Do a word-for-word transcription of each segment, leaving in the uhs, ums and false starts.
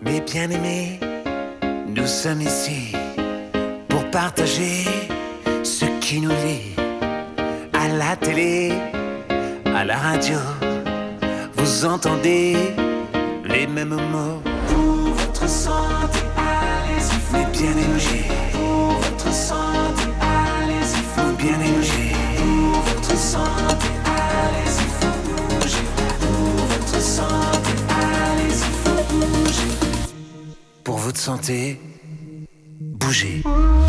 Mes bien-aimés, nous sommes ici pour partager ce qui nous lie. À la télé, à la radio, vous entendez les mêmes mots. Pour votre santé, allez-y, mes bien-aimés. Pour votre santé, allez-y, faut bien bouger. Pour votre santé, allez-y, faut bouger. Pour votre santé, allez-y, faut bouger. Pour votre santé, bougez.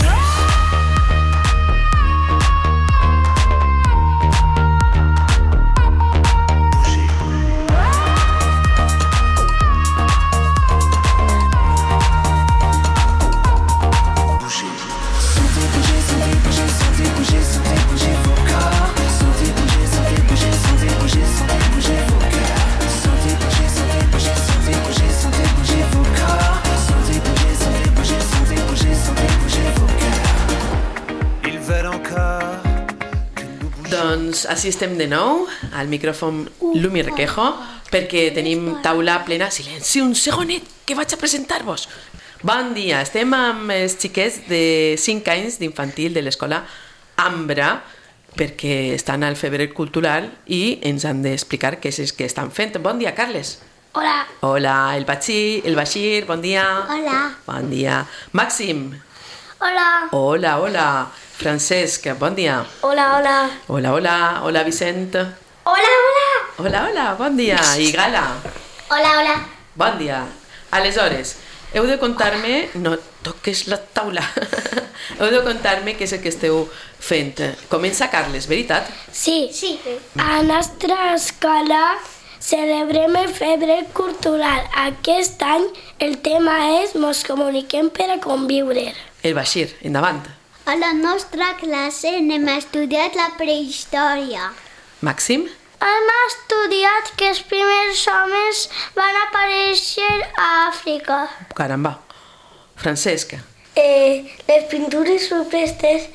Doncs així estem de nou, al micròfon Lumi Requejo, perquè tenim taula plena. Silenci, un segonet, que vaig a presentar-vos. Bon dia, estem amb els xiquets de cinc anys d'infantil de l'escola Ambra, perquè estan al febrer cultural i ens han d'explicar què és el que estan fent. Bon dia, Carles. Hola. Hola, el Bachir, el Bashir, bon dia. Hola. Bon dia. Màxim. Hola. Hola, hola. Francesc, bon dia. Hola, hola. Hola, hola. Hola, Vicent. Hola, hola. Hola, hola, bon dia. I Gala. Hola, hola. Bon dia. Aleshores, heu de contar-me... No toques la taula. Heu de contar-me què és el que esteu fent. Comença Carles, veritat? Sí. Sí. A la nostra escola celebrem el febrer cultural. Aquest any el tema és Mos comuniquem per a conviure. El Bashir, endavant. A la nostra classe n'hem estudiat la prehistòria. Màxim? Hem estudiat que els primers homes van aparèixer a Àfrica. Caramba. Francesc? Eh, les pintures rupestres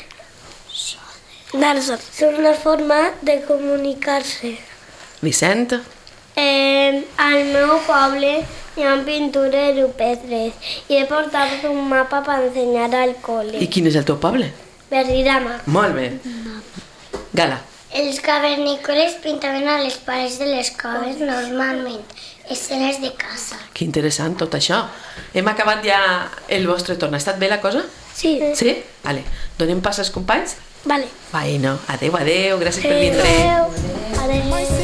són una forma de comunicar-se. Vicent? Eh, al meu poble hi ha pintures rupestres i he portat un mapa per ensenyar al col·le. I quin és el teu poble? Berrirama. Molt bé. Gala? Els cavernícoles pintaven a les parets de les coves normalment escenes de casa. Que interessant tot això. Hem acabat ja el vostre torn. Ha estat bé la cosa? Sí. Sí? Vale. Donem pas als companys? Vale. Bueno, adeu, adeu. Gràcies per vindre. Adeu. Adeu.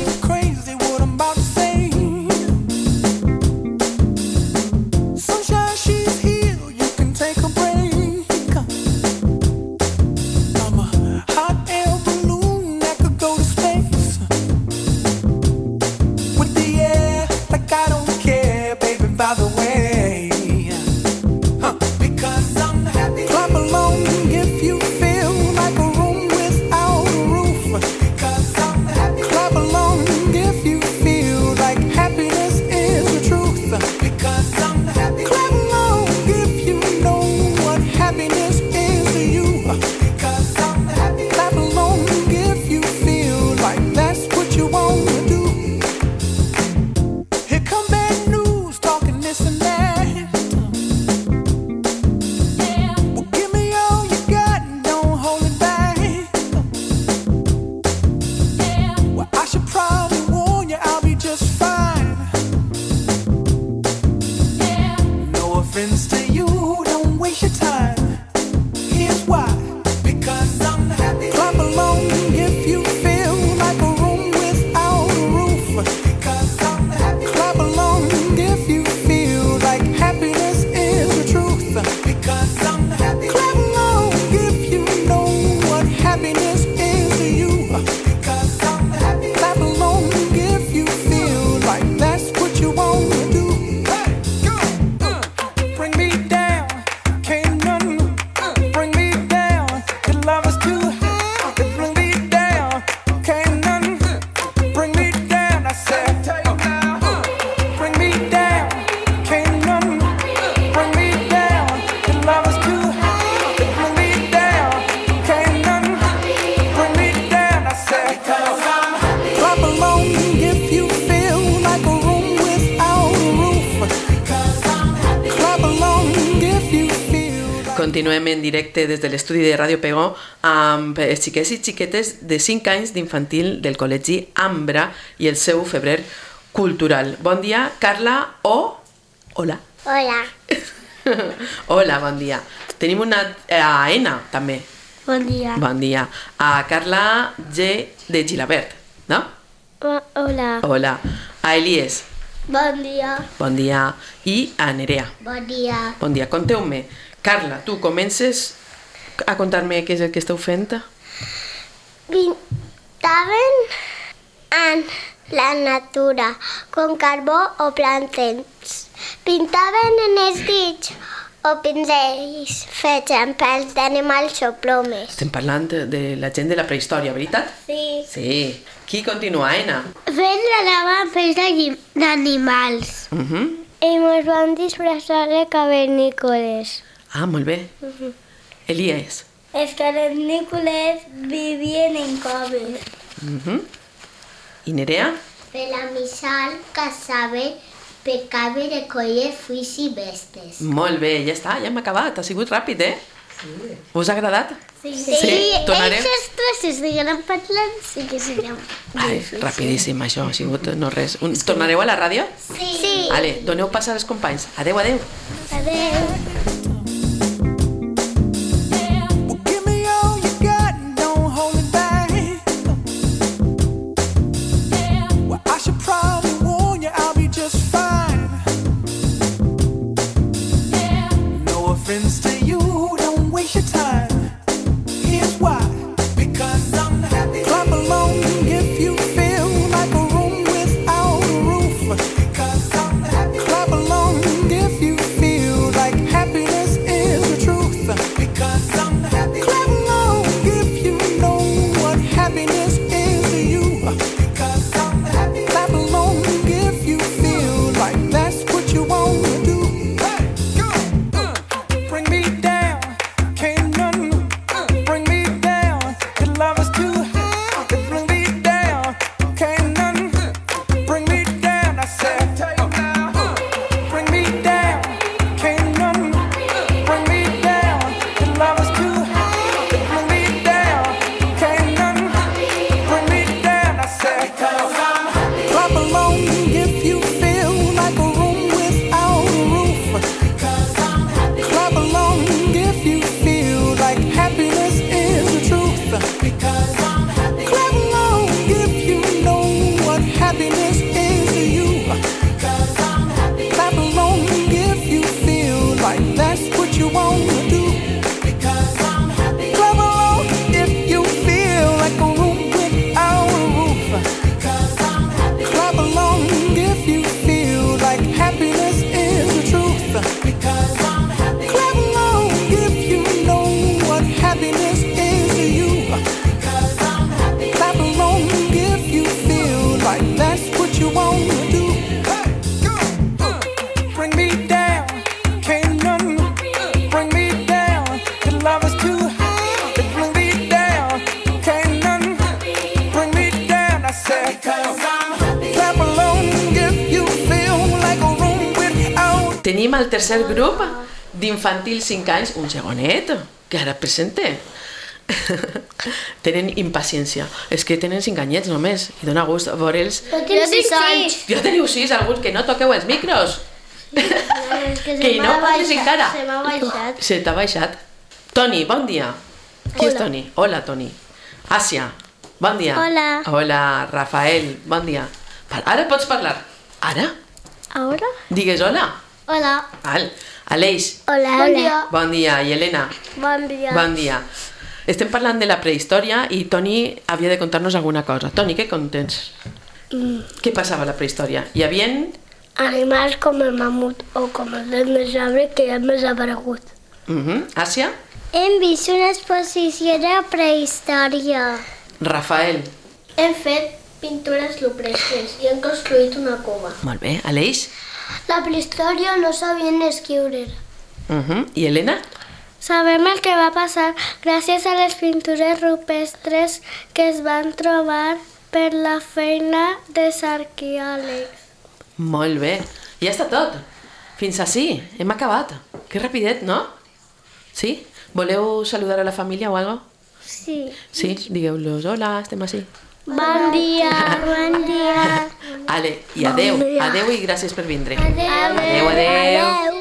Clap along. Continuem en directe des de l'estudi de Ràdio Pego amb els xiquets i xiquetes de cinc anys d'infantil del Col·legi Ambra i el seu febrer cultural. Bon dia, Carla O. Hola. Hola. Hola, bon dia. Tenim una a Ena, també. Bon dia. Bon dia. A Carla G de Gilabert, no? Hola. Hola. A Elies. Bon dia. Bon dia. I a Nerea. Bon dia. Bon dia. Conteu-me. Carla, tu comences a contar-me què és el que esteu fent? Pintaven en la natura con carbó o plantes. Pintaven en els dits o pinzells fets amb pèls d'animals o plomes. Estem parlant de la gent de la prehistòria, veritat? Sí. Sí. Qui continua, Ena? Fent la lava amb pèls d'animals. Uh -huh. I ens vam disfressar de cavernícoles. Ah, molt bé. Uh -huh. Elies. Els cavernícoles vivien en coves. Uh -huh. I Nerea? Per la missal caçaven per cabre de collir fruits i bestes. Molt bé, ja està, ja hem acabat. Ha sigut ràpid, eh? Sí. Us ha agradat? Sí, sí. sí. Tornarem? Ells tres estigueren parlant, sí que seria... Ai, rapidíssim, això ha sigut no res. Un... Tornareu a la ràdio? Sí. sí. Vale, doneu pas als companys. Adeu, adeu. Adeu. Friends to you, don't waste your time. Here's why. Because I'm happy. Clap along if you feel like a room without a roof. Because I'm happy. Clap along if you feel like happiness is the truth. Because I'm happy. Clap along if you know what happiness is to you. Because I'm happy. Clap along if you feel like that's what you want to do. Tenim el tercer grup d'infantil cinc anys, un segonet, que ara presente. Tenen impaciència. És que tenen cinc anyets només i dona gust veure'ls. Jo tinc sis anys. Jo teniu sis, alguns que no toqueu els micros. Que no parles encara. Se m'ha baixat. Se t'ha baixat. Toni, bon dia. Qui és Toni? Hola, Toni. Àsia, bon dia. Hola. Hola, Rafael, bon dia. Ara pots parlar. Ara? Ara? Digues hola. Hola. Val. Aleix. Hola. Bon dia. Bon dia. I Helena. Bon dia. Bon dia. Estem parlant de la prehistòria i Toni havia de contar-nos alguna cosa. Toni, què contens? Mm. Què passava a la prehistòria? Hi havia animals com el mamut o com el dinosaure que ja han desaparegut. Uh -huh. Àsia? Hem vist una exposició de prehistòria. Rafael. Hem fet pintures rupestres i hem construït una cova. Molt bé. Aleix? La prehistòria no sabien escriure. Uh -huh. I Helena? Sabem el que va passar gràcies a les pintures rupestres que es van trobar per la feina dels arqueòlegs. Molt bé. Ja està tot. Fins ací. Hem acabat. Que rapidet, no? Sí? Voleu saludar a la família o algo? Sí. Sí? Digueu-los, hola, estem així. Bon dia, bon dia. Ale, i adeu, adeu i gràcies per vindre. Adeu. Adeu, adeu.